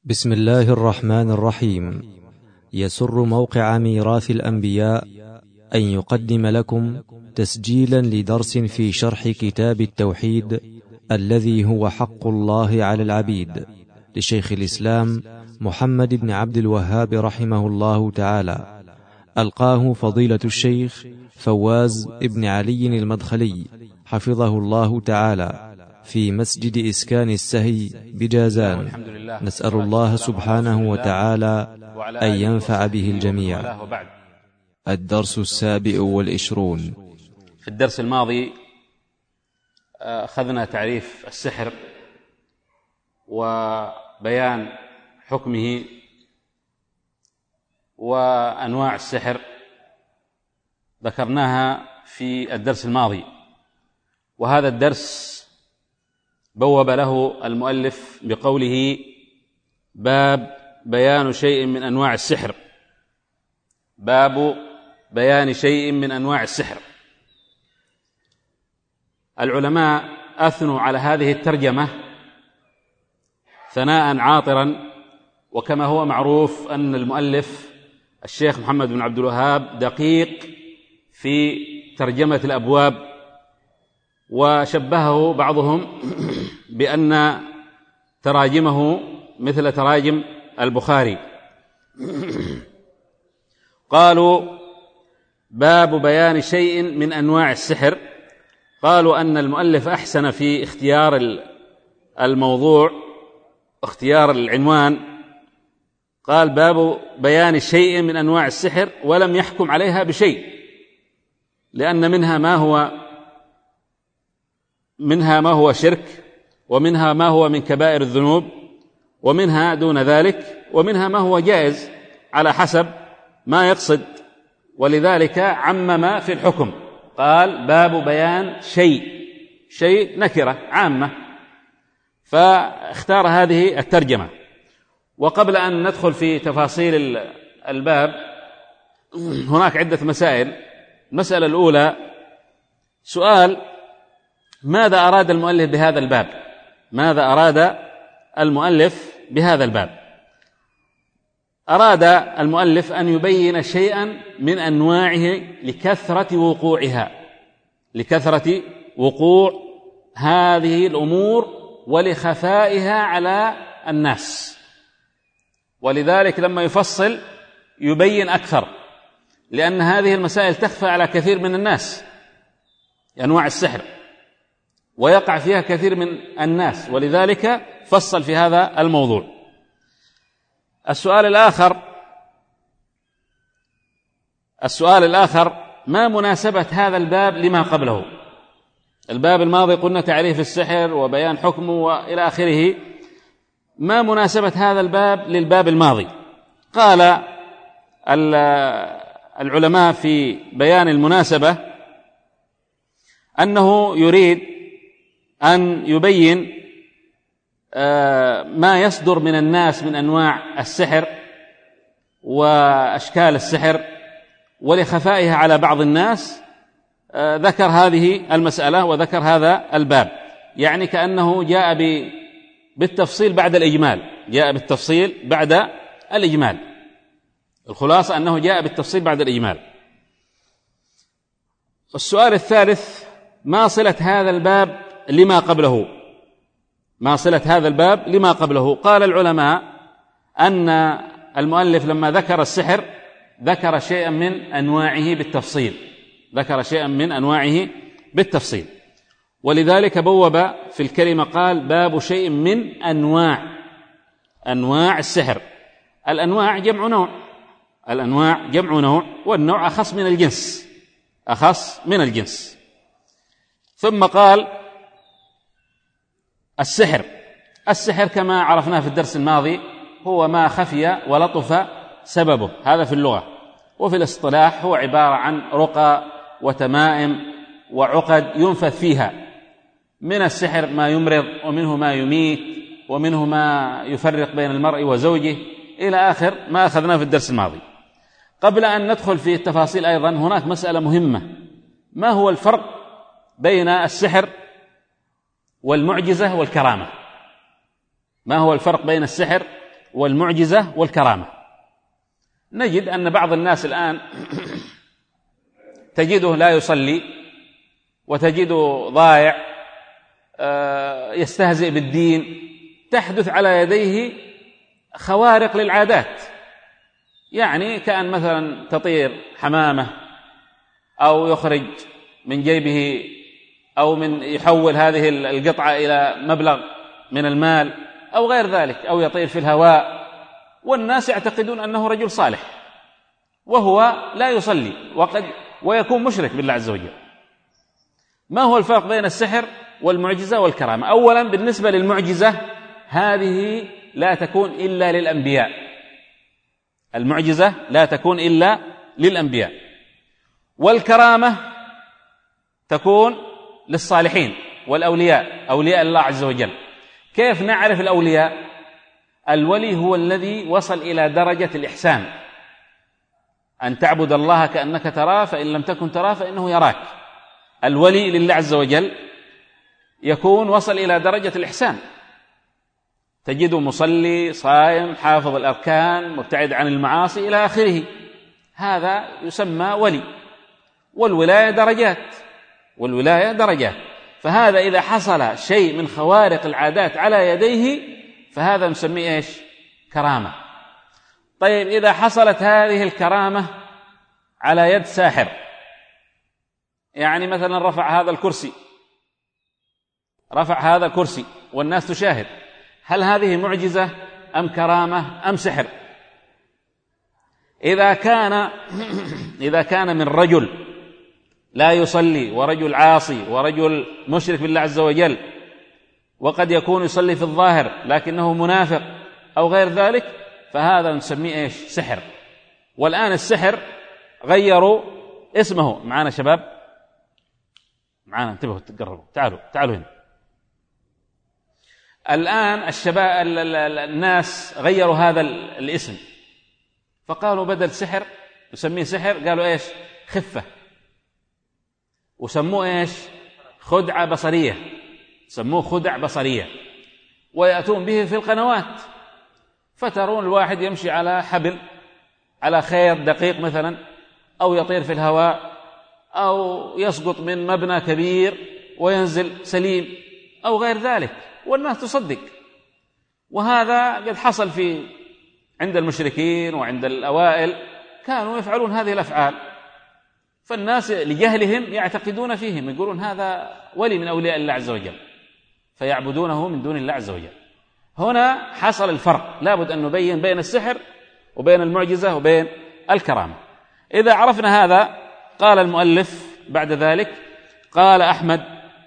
بسم الله الرحمن الرحيم. يسر موقع ميراث الأنبياء أن يقدم لكم تسجيلا لدرس في شرح كتاب التوحيد الذي هو حق الله على العبيد لشيخ الإسلام محمد بن عبد الوهاب رحمه الله تعالى، ألقاه فضيلة الشيخ فواز ابن علي المدخلي حفظه الله تعالى في مسجد إسكان السهي بجازان. نسأل الله سبحانه وتعالى أن ينفع به الجميع. الدرس 27. في الدرس الماضي أخذنا تعريف السحر وبيان حكمه وأنواع السحر، ذكرناها في الدرس الماضي، وهذا الدرس بوب له المؤلف بقوله: باب بيان شيء من أنواع السحر. باب بيان شيء من أنواع السحر. العلماء أثنوا على هذه الترجمة ثناء عاطرا، وكما هو معروف أن المؤلف الشيخ محمد بن عبد الوهاب دقيق في ترجمة الأبواب، وشبهه بعضهم بأن تراجمه مثل تراجم البخاري. قالوا: باب بيان شيء من أنواع السحر. قالوا أن المؤلف أحسن في اختيار الموضوع، اختيار العنوان. قال: باب بيان شيء من أنواع السحر، ولم يحكم عليها بشيء، لأن منها ما هو شرك، ومنها ما هو من كبائر الذنوب، ومنها دون ذلك، ومنها ما هو جائز على حسب ما يقصد، ولذلك عمم في الحكم. قال: باب بيان شيء نكرة عامة، فاختار هذه الترجمة. وقبل أن ندخل في تفاصيل الباب، هناك عدة مسائل. المسألة الأولى سؤال: ماذا أراد المؤلف بهذا الباب؟ ماذا أراد المؤلف بهذا الباب؟ أراد المؤلف أن يبين شيئا من أنواعه لكثرة وقوع هذه الأمور ولخفائها على الناس، ولذلك لما يفصل يبين أكثر، لأن هذه المسائل تخفى على كثير من الناس، أنواع السحر، ويقع فيها كثير من الناس، ولذلك فصل في هذا الموضوع. السؤال الآخر: ما مناسبة هذا الباب لما قبله؟ الباب الماضي قلنا تعريف السحر وبيان حكمه وإلى آخره. ما مناسبة هذا الباب للباب الماضي؟ قال العلماء في بيان المناسبة أنه يريد أن يبين ما يصدر من الناس من أنواع السحر وأشكال السحر ولخفائها على بعض الناس. ذكر هذه المسألة وذكر هذا الباب، يعني كأنه جاء بالتفصيل بعد الإجمال. الخلاصة أنه جاء بالتفصيل بعد الإجمال. السؤال الثالث: ما صلة هذا الباب لما قبله؟ قال العلماء أن المؤلف لما ذكر السحر ذكر شيئا من أنواعه بالتفصيل، ولذلك بوب في الكلمة قال: باب شيء من أنواع السحر. الأنواع جمع نوع، والنوع أخص من الجنس. ثم قال: السحر كما عرفناه في الدرس الماضي هو ما خفي ولطف سببه، هذا في اللغة. وفي الاصطلاح هو عبارة عن رقى وتمائم وعقد ينفث فيها. من السحر ما يمرض، ومنه ما يميت، ومنه ما يفرق بين المرء وزوجه، إلى آخر ما أخذناه في الدرس الماضي. قبل أن ندخل في التفاصيل أيضا هناك مسألة مهمة: ما هو الفرق بين السحر والمعجزة والكرامة؟ ما هو الفرق بين السحر والمعجزة والكرامة. نجد أن بعض الناس الآن تجده لا يصلي، وتجده ضائع، يستهزئ بالدين، تحدث على يديه خوارق للعادات، يعني كأن مثلا تطير حمامة، أو يخرج من جيبه أو يحول هذه القطعة إلى مبلغ من المال أو غير ذلك، أو يطير في الهواء، والناس يعتقدون أنه رجل صالح وهو لا يصلي ويكون مشرك بالله عز وجل. ما هو الفرق بين السحر والمعجزة والكرامة؟ أولا بالنسبة للمعجزة، هذه لا تكون إلا للأنبياء، المعجزة لا تكون إلا للأنبياء، والكرامة تكون للصالحين والأولياء، أولياء الله عز وجل. كيف نعرف الأولياء؟ الولي هو الذي وصل إلى درجة الإحسان، أن تعبد الله كأنك تراه، فإن لم تكن تراه فإنه يراك. الولي لله عز وجل يكون وصل إلى درجة الإحسان، تجده مصلي صائم حافظ الأركان مبتعد عن المعاصي إلى آخره، هذا يسمى ولي. والولاية درجات، فهذا إذا حصل شيء من خوارق العادات على يديه فهذا نسميه إيش؟ كرامة. طيب إذا حصلت هذه الكرامة على يد ساحر، يعني مثلا رفع هذا الكرسي والناس تشاهد، هل هذه معجزة أم كرامة أم سحر؟ إذا كان من رجل لا يصلي ورجل عاصي ورجل مشرك بالله عز وجل، وقد يكون يصلي في الظاهر لكنه منافق أو غير ذلك، فهذا نسميه إيش؟ سحر. والآن السحر غيروا اسمه. معنا شباب، معنا، انتبهوا تقربوا، تعالوا هنا. الآن الناس غيروا هذا الاسم، فقالوا بدل سحر نسميه سحر، قالوا إيش؟ خفة. وسموه إيش؟ خدعة بصرية، سموه خدع بصرية، ويأتون به في القنوات، فترون الواحد يمشي على حبل، على خيط دقيق مثلا، أو يطير في الهواء، أو يسقط من مبنى كبير وينزل سليم أو غير ذلك، والناس تصدق. وهذا قد حصل عند المشركين وعند الأوائل، كانوا يفعلون هذه الأفعال، فالناس لجهلهم يعتقدون فيهم، يقولون هذا ولي من أولياء الله عز وجل، فيعبدونه من دون الله عز وجل. هنا حصل الفرق، لابد أن نبين بين السحر وبين المعجزة وبين الكرامة. إذا عرفنا هذا، قال المؤلف بعد ذلك: قال أحمد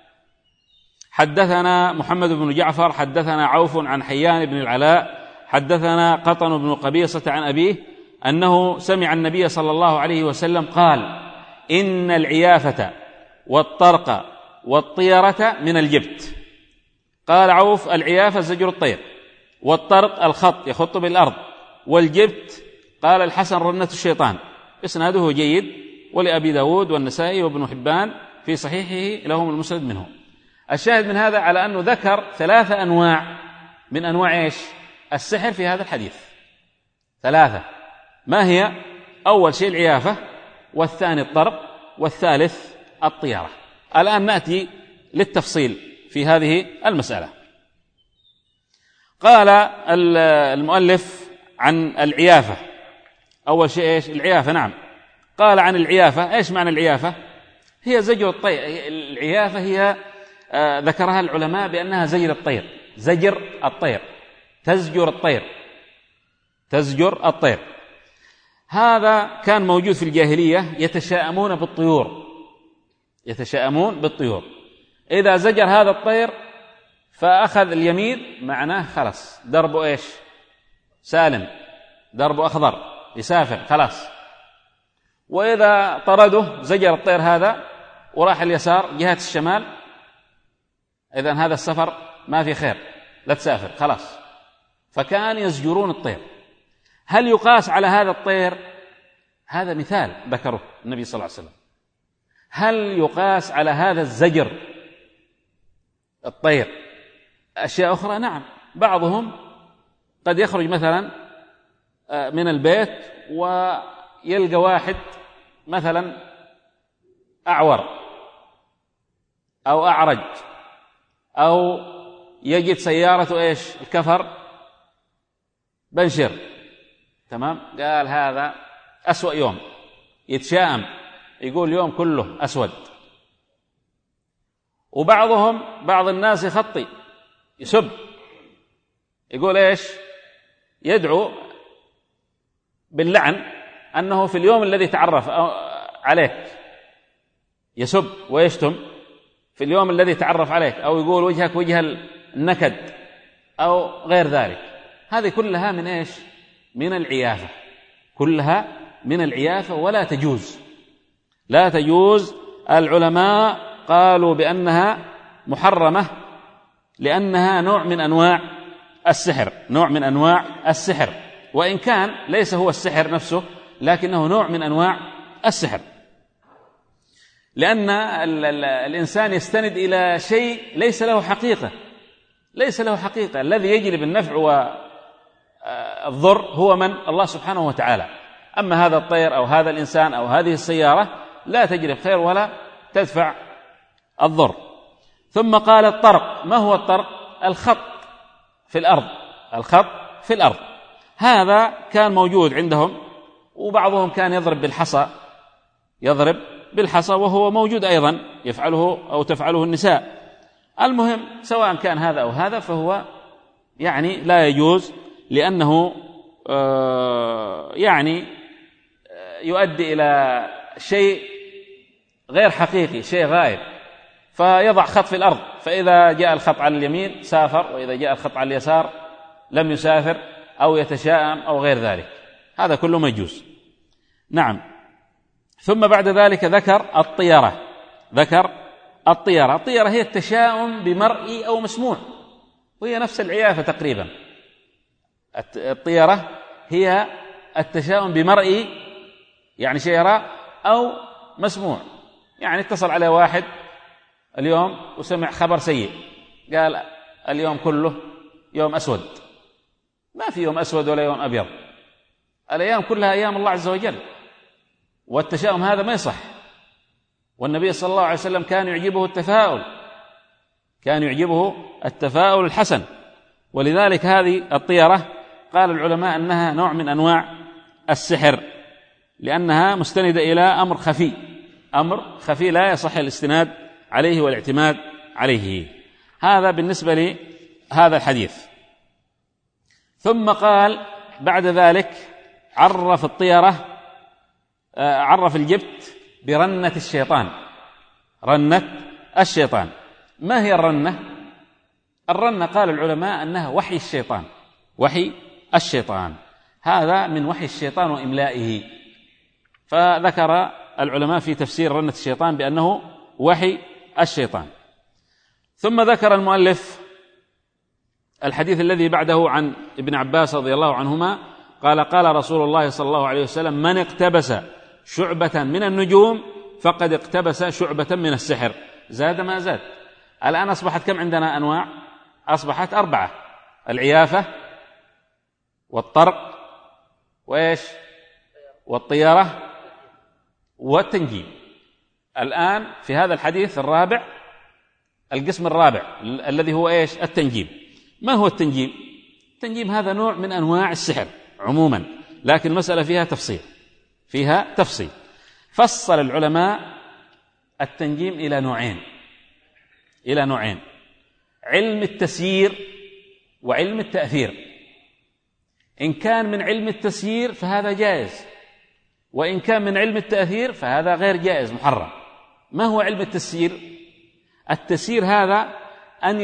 حدثنا محمد بن جعفر حدثنا عوف عن حيان بن العلاء حدثنا قطن بن قبيصة عن أبيه أنه سمع النبي صلى الله عليه وسلم قال: إن العيافة والطرق والطيرة من الجبت. قال عوف: العيافة زجر الطير، والطرق الخط يخط بالأرض، والجبت قال الحسن رنة الشيطان. إسناده جيد، ولأبي داود والنسائي وابن حبان في صحيحه لهم المسند منه. الشاهد من هذا على أنه ذكر 3 أنواع من أنواع إيش؟ السحر في هذا الحديث. 3. ما هي؟ أول شيء العيافة، والثاني الطرق، والثالث الطيرة. الآن نأتي للتفصيل في هذه المسألة. قال المؤلف عن العيافة، أول شيء إيش؟ العيافة. نعم، قال عن العيافة. إيش معنى العيافة؟ هي زجر الطير. العيافة هي ذكرها العلماء بأنها زجر الطير، زجر الطير، تزجر الطير. هذا كان موجود في الجاهلية، يتشاءمون بالطيور. إذا زجر هذا الطير فأخذ اليمين، معناه خلاص دربه إيش؟ سالم، دربه أخضر، يسافر خلاص. وإذا طرده زجر الطير هذا وراح اليسار جهة الشمال، إذن هذا السفر ما في خير، لا تسافر خلاص. فكان يزجرون الطير. هل يقاس على هذا الطير؟ هذا مثال ذكره النبي صلى الله عليه وسلم. هل يقاس على هذا الزجر الطير أشياء أخرى؟ نعم، بعضهم قد يخرج مثلا من البيت ويلقى واحد مثلا أعور أو أعرج، أو يجد سيارته إيش الكفر بنشر، تمام، قال هذا أسوأ يوم، يتشائم يقول اليوم كله أسود. بعض الناس يخطي يسب، يقول إيش، يدعو باللعن أنه في اليوم الذي تعرف عليك، يسب ويشتم في اليوم الذي تعرف عليك، أو يقول وجهك وجه النكد أو غير ذلك. هذه كلها من إيش؟ من العيافة، كلها من العيافة ولا تجوز، لا تجوز. العلماء قالوا بأنها محرمة لأنها نوع من أنواع السحر، نوع من أنواع السحر، وإن كان ليس هو السحر نفسه لكنه نوع من أنواع السحر، لأن الإنسان يستند إلى شيء ليس له حقيقة، ليس له حقيقة. الذي يجلب النفع والضر هو من؟ الله سبحانه وتعالى. أما هذا الطير أو هذا الإنسان أو هذه السيارة لا تجلب خير ولا تدفع الضر. ثم قال الطرق. ما هو الطرق؟ الخط في الأرض، الخط في الأرض. هذا كان موجود عندهم، وبعضهم كان يضرب بالحصى، يضرب بالحصى، وهو موجود أيضا يفعله أو تفعله النساء. المهم سواء كان هذا أو هذا فهو يعني لا يجوز، لأنه يعني يؤدي إلى شيء غير حقيقي، شيء غائب. فيضع خط في الأرض، فإذا جاء الخط على اليمين سافر، وإذا جاء الخط على اليسار لم يسافر، أو يتشائم أو غير ذلك. هذا كله ما يجوز. نعم. ثم بعد ذلك ذكر الطيرة. ذكر الطيرة. الطيرة هي التشاؤم بمرئي أو مسموع، وهي نفس العيافة تقريبا. الطيرة هي التشاؤم بمرئي، يعني شيء يرى، أو مسموع. يعني اتصل عليه واحد اليوم وسمع خبر سيء، قال اليوم كله يوم أسود. ما في يوم أسود ولا يوم أبيض، الأيام كلها أيام الله عز وجل، والتشاؤم هذا ما يصح. والنبي صلى الله عليه وسلم كان يعجبه التفاؤل، كان يعجبه التفاؤل الحسن. ولذلك هذه الطيرة قال العلماء أنها نوع من أنواع السحر، لأنها مستندة إلى أمر خفي، أمر خفي لا يصح الاستناد عليه والاعتماد عليه. هذا بالنسبة لهذا الحديث. ثم قال بعد ذلك عرف الطيرة، عرف الجبت برنة الشيطان. رنة الشيطان. ما هي الرنة؟ الرنة قال العلماء أنها وحي الشيطان، وحي الشيطان. هذا من وحي الشيطان وإملائه. فذكر العلماء في تفسير رنة الشيطان بأنه وحي الشيطان. ثم ذكر المؤلف الحديث الذي بعده عن ابن عباس رضي الله عنهما قال قال رسول الله صلى الله عليه وسلم من اقتبس شعبة من النجوم فقد اقتبس شعبة من السحر. زاد ما زاد. الآن أصبحت كم عندنا أنواع؟ أصبحت 4: العيافة والطرق وإيش والطيرة والتنجيم. الآن في هذا الحديث الرابع القسم الرابع الذي هو إيش؟ التنجيم. ما هو التنجيم؟ التنجيم هذا نوع من أنواع السحر عموما، لكن المسألة فيها تفصيل، فيها تفصيل. فصل العلماء التنجيم إلى نوعين، إلى نوعين: علم التسيير وعلم التأثير. إن كان من علم التسيير فهذا جائز، وإن كان من علم التأثير فهذا غير جائز محرم. ما هو علم التسيير؟ التسيير هذا أن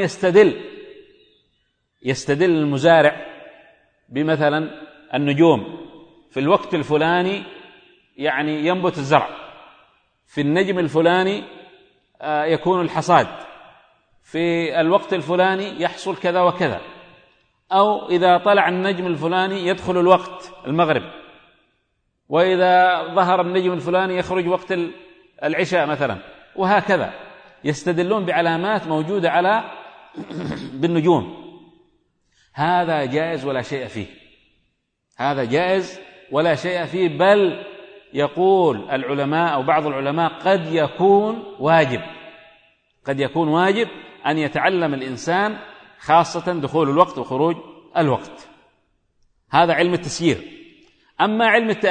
يستدل المزارع بمثلا النجوم، في الوقت الفلاني يعني ينبت الزرع، في النجم الفلاني يكون الحصاد، في الوقت الفلاني يحصل كذا وكذا، أو إذا طلع النجم الفلاني يدخل الوقت المغرب، وإذا ظهر النجم الفلاني يخرج وقت العشاء مثلا، وهكذا. يستدلون بعلامات موجودة بالنجوم. هذا جائز ولا شيء فيه، هذا جائز ولا شيء فيه، بل يقول العلماء أو بعض العلماء قد يكون واجب أن يتعلم الإنسان، خاصة دخول الوقت وخروج الوقت. هذا علم التسيير. أما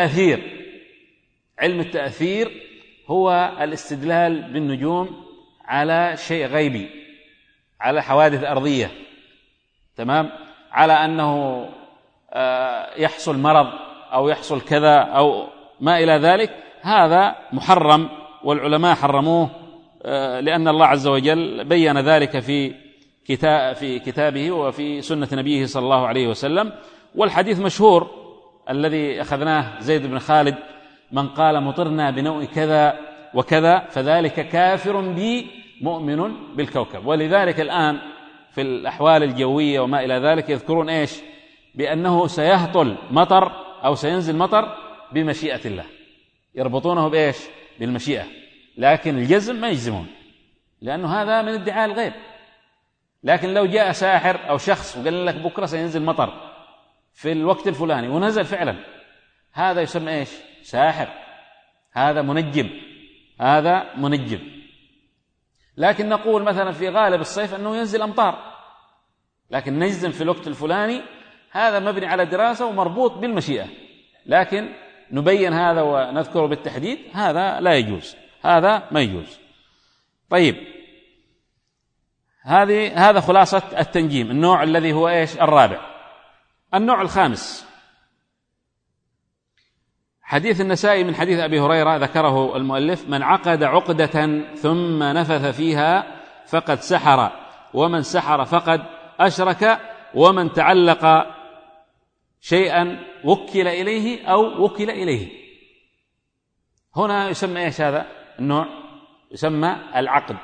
علم التأثير هو الاستدلال بالنجوم على شيء غيبي، على حوادث أرضية، تمام، على أنه يحصل مرض أو يحصل كذا أو ما إلى ذلك. هذا محرم، والعلماء حرموه، لأن الله عز وجل بين ذلك في كتابه وفي سنة نبيه صلى الله عليه وسلم. والحديث مشهور الذي أخذناه زيد بن خالد: من قال مطرنا بنوء كذا وكذا فذلك كافر بي مؤمن بالكوكب. ولذلك الآن في الأحوال الجوية وما إلى ذلك يذكرون إيش؟ بأنه سيهطل مطر أو سينزل مطر بمشيئة الله، يربطونه بإيش؟ بالمشيئة، لكن الجزم ما يجزمون، لأنه هذا من ادعاء الغيب. لكن لو جاء ساحر أو شخص وقال لك بكرة سينزل مطر في الوقت الفلاني ونزل فعلا، هذا يسمى إيش؟ ساحر، هذا منجم. لكن نقول مثلا في غالب الصيف أنه ينزل أمطار، لكن نجزم في الوقت الفلاني، هذا مبني على دراسة ومربوط بالمشيئة، لكن نبين هذا ونذكره بالتحديد، هذا لا يجوز، هذا ما يجوز. طيب، هذا خلاصة التنجيم، النوع الذي هو إيش؟ الرابع. النوع الخامس حديث النسائي من حديث أبي هريرة ذكره المؤلف: من عقد عقدة ثم نفث فيها فقد سحر، ومن سحر فقد أشرك، ومن تعلق شيئا وكل إليه أو وكل إليه. هنا يسمى إيش هذا النوع؟ يسمى العقد.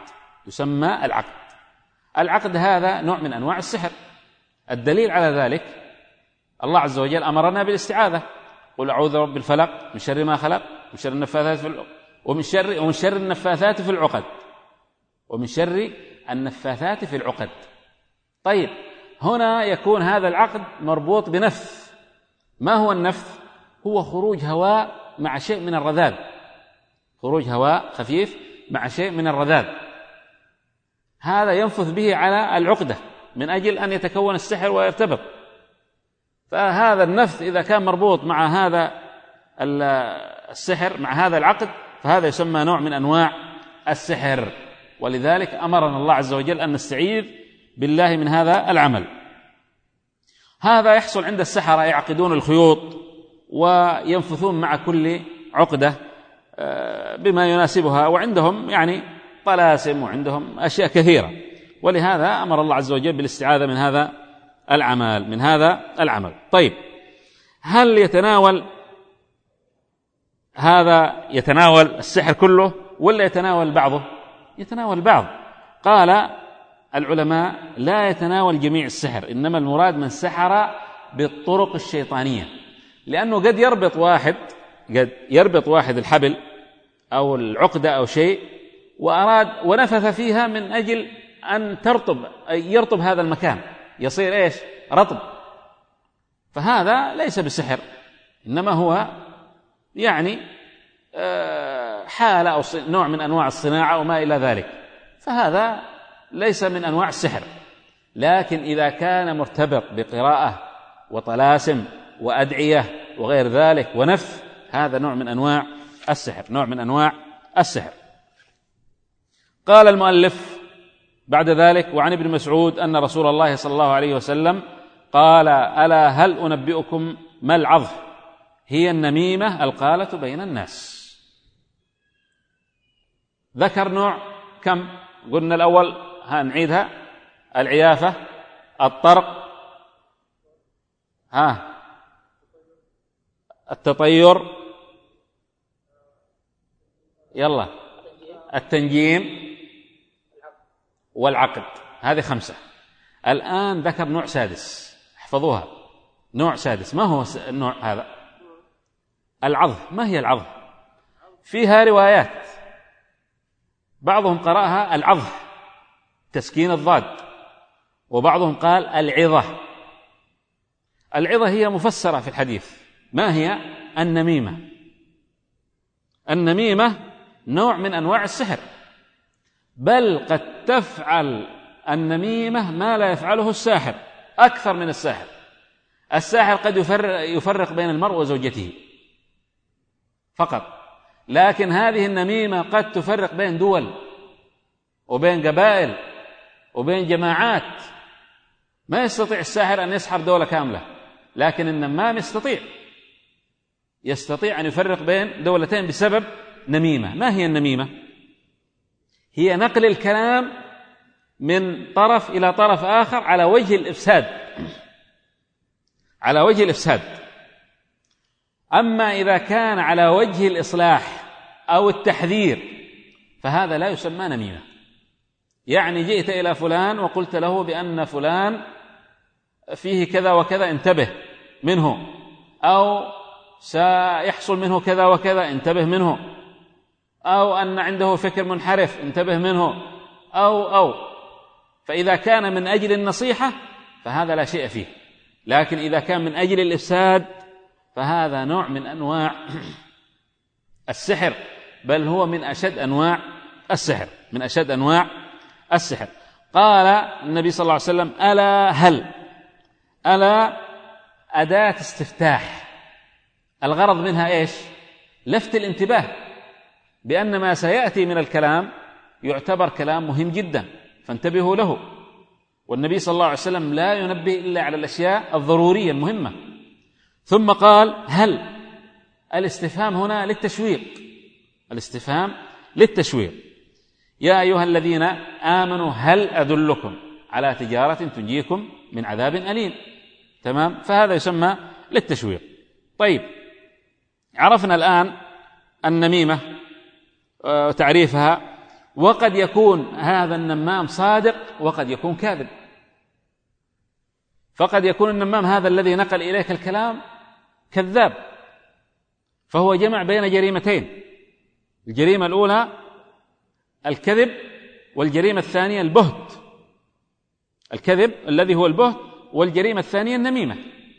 العقد هذا نوع من أنواع السحر. الدليل على ذلك الله عز وجل أمرنا بالاستعاذة: قل أعوذ برب الفلق من شر ما خلق، من شر النفاثات في العقد، ومن شر النفاثات في العقد، ومن شر النفاثات في العقد. طيب، هنا يكون هذا العقد مربوط بنفث. ما هو النفث؟ هو خروج هواء مع شيء من الرذاذ، خروج هواء خفيف مع شيء من الرذاذ، هذا ينفث به على العقدة من أجل أن يتكون السحر ويرتبط. فهذا النفث إذا كان مربوط مع هذا السحر، مع هذا العقد، فهذا يسمى نوع من أنواع السحر. ولذلك أمرنا الله عز وجل أن نستعيذ بالله من هذا العمل. هذا يحصل عند السحرة، يعقدون الخيوط وينفثون مع كل عقدة بما يناسبها، وعندهم يعني طلاسم وعندهم أشياء كثيرة، ولهذا أمر الله عز وجل بالاستعاذة من هذا العمل. طيب، هل يتناول السحر كله ولا يتناول بعضه؟ يتناول بعض. قال العلماء: لا يتناول جميع السحر، إنما المراد من سحر بالطرق الشيطانية، لأنه قد يربط واحد الحبل أو العقدة أو شيء وأراد ونفث فيها من أجل أن يرطب هذا المكان، يصير إيش؟ رطب. فهذا ليس بسحر، إنما هو يعني حالة أو نوع من أنواع الصناعة وما إلى ذلك، فهذا ليس من أنواع السحر. لكن إذا كان مرتبط بقراءة وطلاسم وأدعية وغير ذلك ونفث، هذا نوع من أنواع السحر. قال المؤلف بعد ذلك: وعن ابن مسعود أن رسول الله صلى الله عليه وسلم قال: ألا هل أنبئكم ما العظ؟ هي النميمة القالة بين الناس. ذكر نوع كم؟ قلنا الأول، نعيدها: العيافة، الطرق، التطير، يلا، التنجيم والعقد. هذه 5. الآن ذكر نوع سادس، احفظوها، نوع سادس. ما هو النوع هذا؟ العظ. ما هي العظ؟ فيها روايات، بعضهم قرأها العظ تسكين الضاد، وبعضهم قال العظة العظة هي مفسرة في الحديث. ما هي النميمة؟ النميمة نوع من أنواع السحر، بل قد تفعل النميمة ما لا يفعله الساحر أكثر من الساحر. الساحر قد يفرق بين المرء وزوجته فقط، لكن هذه النميمة قد تفرق بين دول وبين قبائل وبين جماعات. ما يستطيع الساحر أن يسحر دولة كاملة، لكن النمام يستطيع أن يفرق بين دولتين بسبب نميمة. ما هي النميمة؟ هي نقل الكلام من طرف إلى طرف آخر على وجه الإفساد، على وجه الإفساد. أما إذا كان على وجه الإصلاح أو التحذير فهذا لا يسمى نميمة. يعني جئت إلى فلان وقلت له بأن فلان فيه كذا وكذا انتبه منه، أو سيحصل منه كذا وكذا انتبه منه، أو أن عنده فكر منحرف انتبه منه، أو فإذا كان من أجل النصيحة فهذا لا شيء فيه، لكن إذا كان من أجل الإفساد فهذا نوع من أنواع السحر، بل هو من أشد أنواع السحر، من أشد أنواع السحر. قال النبي صلى الله عليه وسلم: ألا هل. ألا أداة استفتاح، الغرض منها إيش؟ لفت الانتباه بأن ما سيأتي من الكلام يعتبر كلام مهم جدا، فانتبهوا له. والنبي صلى الله عليه وسلم لا ينبه إلا على الأشياء الضرورية المهمة. ثم قال: هل. الاستفهام هنا للتشويق، الاستفهام للتشويق. يا أيها الذين آمنوا هل أدلكم على تجارة تنجيكم من عذاب أليم. تمام؟ فهذا يسمى للتشويق. طيب، عرفنا الآن النميمة وتعريفها، وقد يكون هذا النمام صادق وقد يكون كاذب. فقد يكون النمام هذا الذي نقل إليك الكلام كذاب، فهو جمع بين جريمتين: الجريمة الأولى الكذب، والجريمة الثانية البهت. الكذب الذي هو البهت، والجريمة الثانية النميمة.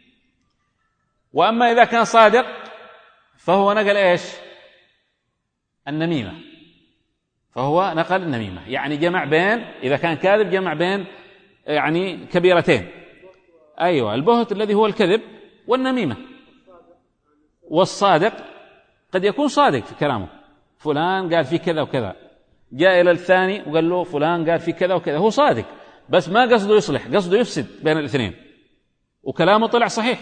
وأما إذا كان صادق فهو نقل إيش؟ النميمة، فهو نقل النميمة، يعني جمع بين، إذا كان كاذب جمع بين يعني كبيرتين. أيوة، البهت الذي هو الكذب، والنميمة. والصادق قد يكون صادق في كلامه، فلان قال فيه كذا وكذا، جاء إلى الثاني وقال له فلان قال فيه كذا وكذا، هو صادق بس ما قصده يصلح، قصده يفسد بين الاثنين، وكلامه طلع صحيح.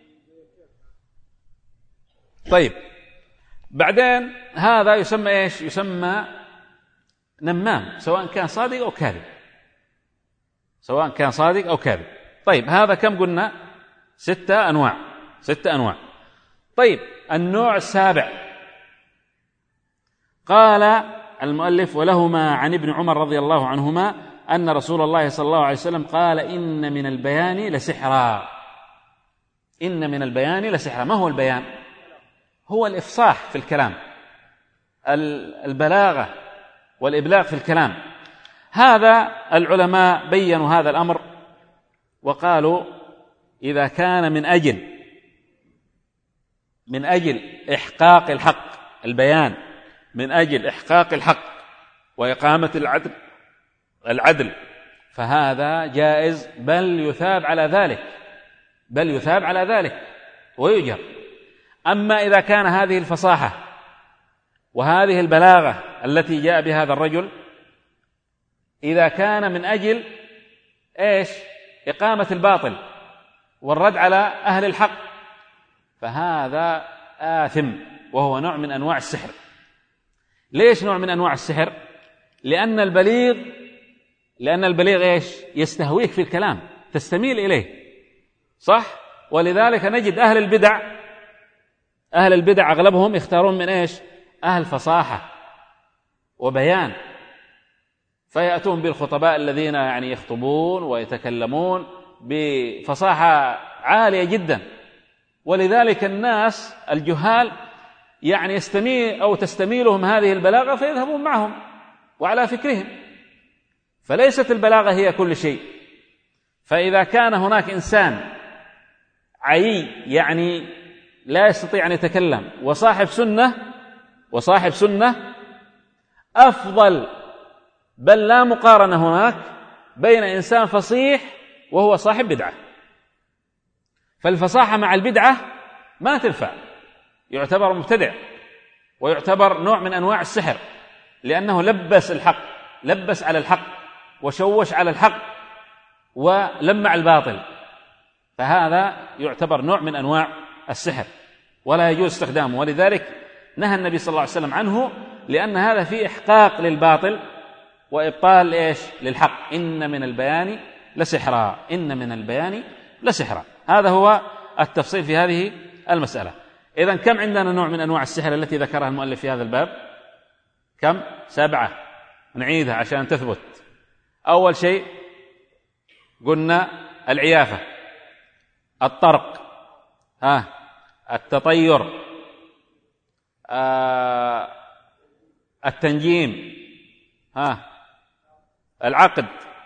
طيب، بعدين هذا يسمى إيش؟ يسمى نمام، سواء كان صادق أو كاذب، سواء كان صادق أو كاذب. طيب، هذا كم قلنا؟ 6 أنواع، 6 أنواع. طيب، النوع السابع قال المؤلف: ولهما عن ابن عمر رضي الله عنهما أن رسول الله صلى الله عليه وسلم قال: إن من البيان لسحرا. إن من البيان لسحرا. ما هو البيان؟ هو الإفصاح في الكلام، البلاغة والإبلاغ في الكلام. هذا العلماء بيّنوا هذا الأمر وقالوا: إذا كان من أجل إحقاق الحق، البيان من أجل إحقاق الحق وإقامة العدل فهذا جائز، بل يثاب على ذلك ويجر. أما إذا كان هذه الفصاحة وهذه البلاغة التي جاء بها هذا الرجل إذا كان من أجل إيش؟ إقامة الباطل والرد على أهل الحق فهذا آثم، وهو نوع من أنواع السحر. ليش نوع من أنواع السحر؟ لأن البليغ إيش؟ يستهويك في الكلام، تستميل إليه، صح؟ ولذلك نجد أهل البدع أغلبهم يختارون من إيش؟ أهل فصاحة وبيان، فيأتون بالخطباء الذين يعني يخطبون ويتكلمون بفصاحة عالية جدا، ولذلك الناس الجهال يعني تستميلهم هذه البلاغة فيذهبون معهم وعلى فكرهم، فليست البلاغة هي كل شيء. فإذا كان هناك إنسان عي يعني لا يستطيع أن يتكلم، وصاحب سنة أفضل، بل لا مقارنة هناك بين إنسان فصيح وهو صاحب بدعة. فالفصاحة مع البدعة ما تنفع، يعتبر مبتدع ويعتبر نوع من أنواع السحر، لأنه لبس على الحق وشوش على الحق ولمع الباطل، فهذا يعتبر نوع من أنواع السحر ولا يجوز استخدامه. ولذلك نهى النبي صلى الله عليه وسلم عنه، لأن هذا فيه إحقاق للباطل وإبطال للحق. إن من البيان لسحرا. هذا هو التفصيل في هذه المسألة. إذن كم عندنا نوع من أنواع السحر التي ذكرها المؤلف في هذا الباب؟ كم؟ 7. نعيدها عشان تثبت. أول شيء قلنا العيافة، الطرق، التطير، التنجيم، العقد،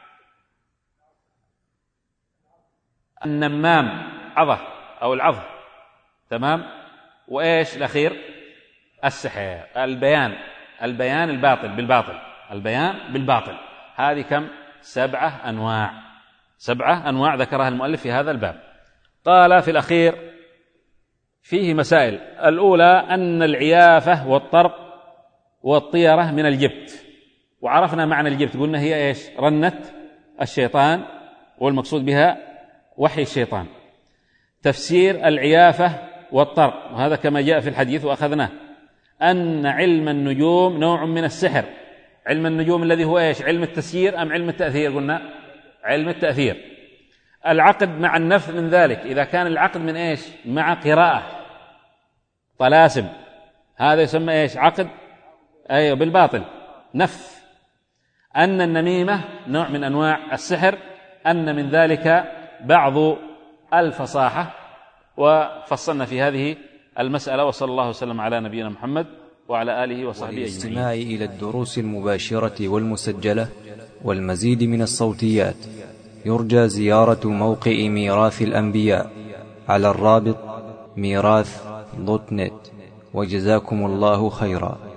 النمام، العظ، تمام. وإيش الأخير؟ السحر، البيان بالباطل. هذه كم؟ 7 أنواع ذكرها المؤلف في هذا الباب. قال في الأخير فيه مسائل. الأولى أن العيافة والطرق والطيرة من الجبت، وعرفنا معنى الجبت، قلنا هي إيش؟ رنة الشيطان، والمقصود بها وحي الشيطان. تفسير العيافة والطرق، وهذا كما جاء في الحديث وأخذناه، أن علم النجوم نوع من السحر. علم النجوم الذي هو إيش؟ علم التسيير أم علم التأثير؟ قلنا علم التأثير. العقد مع النفث من ذلك، إذا كان العقد من إيش؟ مع قراءة طلاسم، هذا يسمى إيش؟ عقد بالباطل، نفث. أن النميمة نوع من أنواع السحر، أن من ذلك بعض الفصاحة. وفصلنا في هذه المسألة. وصلى الله وسلم على نبينا محمد وعلى آله وصحبه أجمعين. والاستماع إلى الدروس المباشرة والمسجلة والمزيد من الصوتيات يرجى زيارة موقع ميراث الأنبياء على الرابط ميراث.net. وجزاكم الله خيرا.